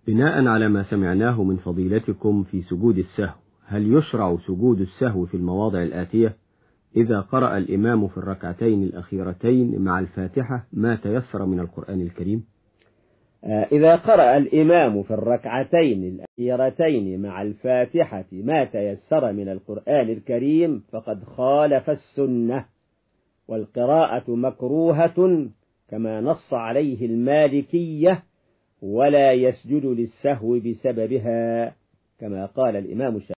بناء على ما سمعناه من فضيلتكم في سجود السهو، هل يشرع سجود السهو في المواضع الآتية؟ إذا قرأ الإمام في الركعتين الأخيرتين مع الفاتحة ما تيسر من القرآن الكريم؟ إذا قرأ الإمام في الركعتين الأخيرتين مع الفاتحة ما تيسر من القرآن الكريم فقد خالف السنة، والقراءة مكروهة كما نص عليه المالكية، ولا يسجد للسهو بسببها كما قال الإمام الشافعي.